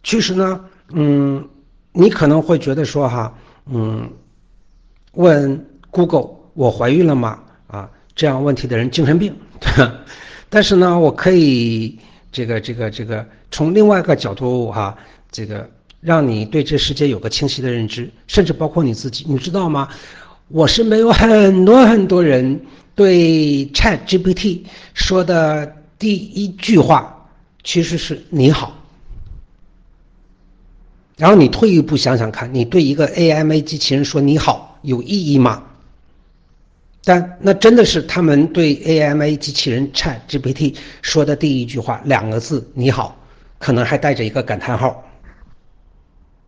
其实呢，你可能会觉得说哈，问 Google 我怀孕了吗？这样问题的人精神病。但是呢，我可以从另外一个角度让你对这世界有个清晰的认知，甚至包括你自己，你知道吗？我身边有很多很多人对 ChatGPT 说的第一句话其实是你好。然后你退一步想想看，你对一个 AMA 机器人说你好有意义吗？但那真的是他们对 AMA 机器人 ChatGPT 说的第一句话，2个字你好，可能还带着一个感叹号。